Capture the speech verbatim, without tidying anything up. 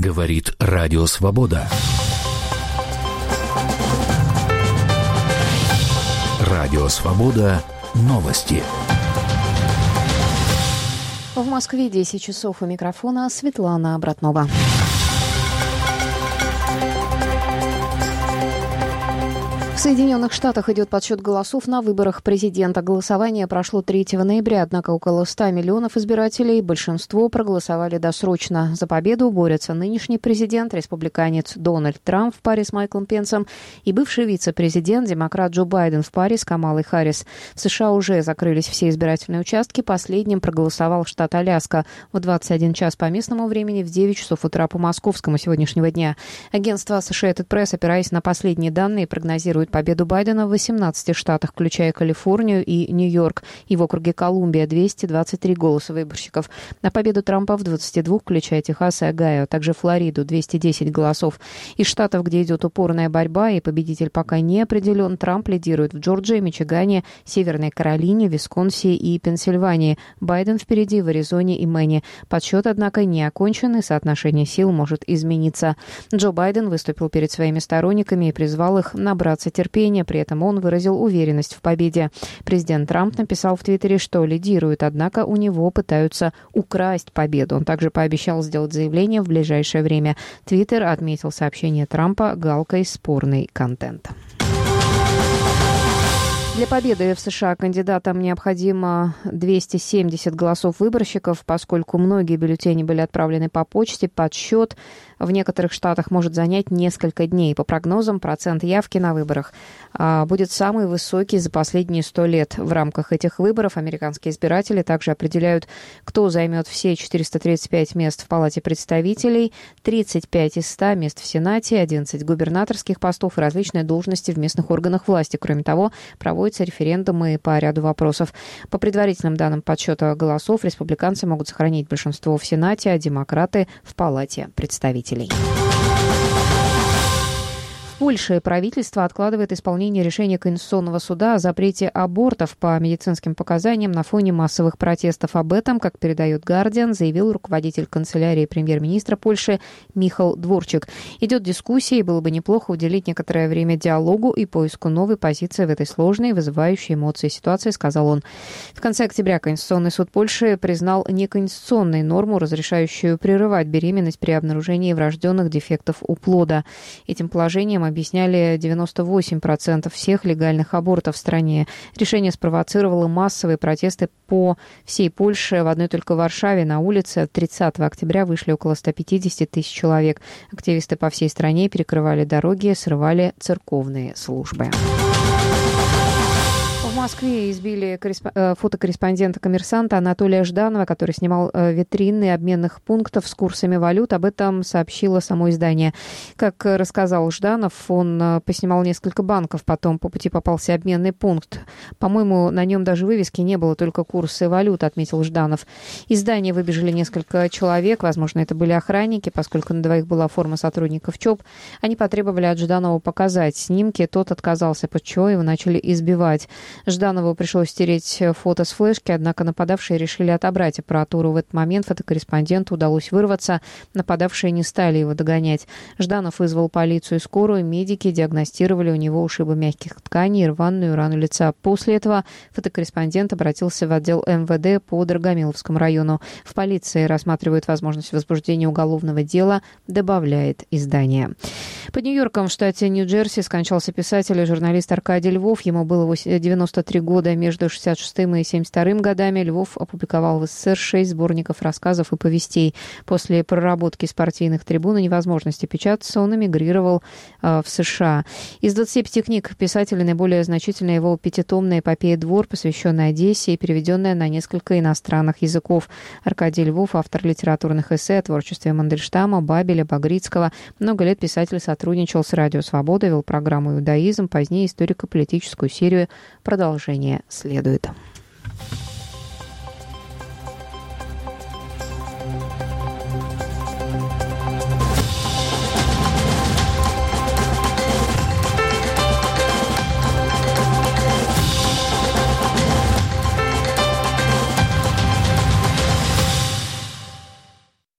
Говорит Радио Свобода. Радио Свобода. Новости. В Москве десять часов, у микрофона Светлана Братнова. В Соединенных Штатах идет подсчет голосов на выборах президента. Голосование прошло третьего ноября, однако около ста миллионов избирателей, большинство проголосовали досрочно. За победу борются нынешний президент, республиканец Дональд Трамп в паре с Майклом Пенсом и бывший вице-президент, демократ Джо Байден в паре с Камалой Харрис. В США уже закрылись все избирательные участки. Последним проголосовал штат Аляска в двадцать один час по местному времени, в девять часов утра по московскому сегодняшнего дня. Агентство Associated Press, опираясь на последние данные, прогнозирует победу Байдена в восемнадцати штатах, включая Калифорнию и Нью-Йорк, и в округе Колумбия двести двадцать три голоса выборщиков. На победу Трампа в двадцати двух, включая Техас и Огайо, а также Флориду, двести десять голосов. Из штатов, где идет упорная борьба и победитель пока не определен, Трамп лидирует в Джорджии, Мичигане, Северной Каролине, Висконсине и Пенсильвании. Байден впереди в Аризоне и Мэне. Подсчет, однако, не окончен, и соотношение сил может измениться. Джо Байден выступил перед своими сторонниками и призвал их набраться терпения. При этом он выразил уверенность в победе. Президент Трамп написал в Твиттере, что лидирует, однако у него пытаются украсть победу. Он также пообещал сделать заявление в ближайшее время. Твиттер отметил сообщение Трампа галкой «спорный контент». Для победы в США кандидатам необходимо двести семьдесят голосов выборщиков, поскольку многие бюллетени были отправлены по почте. Подсчет в некоторых штатах может занять несколько дней. По прогнозам, процент явки на выборах а, будет самый высокий за последние сто лет. В рамках этих выборов американские избиратели также определяют, кто займет все четыреста тридцать пять мест в Палате представителей, тридцать пять из ста мест в Сенате, одиннадцать губернаторских постов и различные должности в местных органах власти. Кроме того, проводятся референдумы по ряду вопросов. По предварительным данным подсчета голосов, республиканцы могут сохранить большинство в Сенате, а демократы в Палате представителей. В Польше правительство откладывает исполнение решения Конституционного суда о запрете абортов по медицинским показаниям на фоне массовых протестов. Об этом, как передает «Гардиан», заявил руководитель канцелярии премьер-министра Польши Михал Дворчик. Идет дискуссия, и было бы неплохо уделить некоторое время диалогу и поиску новой позиции в этой сложной, вызывающей эмоции ситуации, сказал он. В конце октября Конституционный суд Польши признал неконституционной норму, разрешающую прерывать беременность при обнаружении врожденных дефектов у плода. Этим положением объясняли девяносто восемь процентов всех легальных абортов в стране. Решение спровоцировало массовые протесты по всей Польше. В одной только Варшаве на улице тридцатого октября вышли около ста пятидесяти тысяч человек. Активисты по всей стране перекрывали дороги, срывали церковные службы. В Москве избили корреспо- фотокорреспондента «Коммерсанта» Анатолия Жданова, который снимал витрины обменных пунктов с курсами валют. Об этом сообщило само издание. Как рассказал Жданов, он поснимал несколько банков, потом по пути попался обменный пункт. По-моему, на нем даже вывески не было, только курсы валют, отметил Жданов. Из здания выбежали несколько человек, возможно, это были охранники, поскольку на двоих была форма сотрудников ЧОП. Они потребовали от Жданова показать снимки, тот отказался, после чего его начали избивать. Жданову пришлось стереть фото с флешки, однако нападавшие решили отобрать аппаратуру. В этот момент фотокорреспонденту удалось вырваться. Нападавшие не стали его догонять. Жданов вызвал полицию и скорую. Медики диагностировали у него ушибы мягких тканей и рваную рану лица. После этого фотокорреспондент обратился в отдел эм вэ дэ по Драгомиловскому району. В полиции рассматривают возможность возбуждения уголовного дела, добавляет издание. Под Нью-Йорком в штате Нью-Джерси скончался писатель и журналист Аркадий Львов. Ему было девяносто три года. Между шестьдесят шестым и семьдесят вторым годами Львов опубликовал в эс эс эс эр шесть сборников рассказов и повестей. После проработки с партийных трибун и невозможности печататься он эмигрировал э, в США. Из двадцати пяти книг писателя наиболее значительна его пятитомная эпопея «Двор», посвященная Одессе и переведенная на несколько иностранных языков. Аркадий Львов — автор литературных эссе о творчестве Мандельштама, Бабеля, Багрицкого. Много лет писатель сотрудничал с «Радио Свобода», вел программу «Иудаизм», позднее историко-политическую серию «Продолжение следует».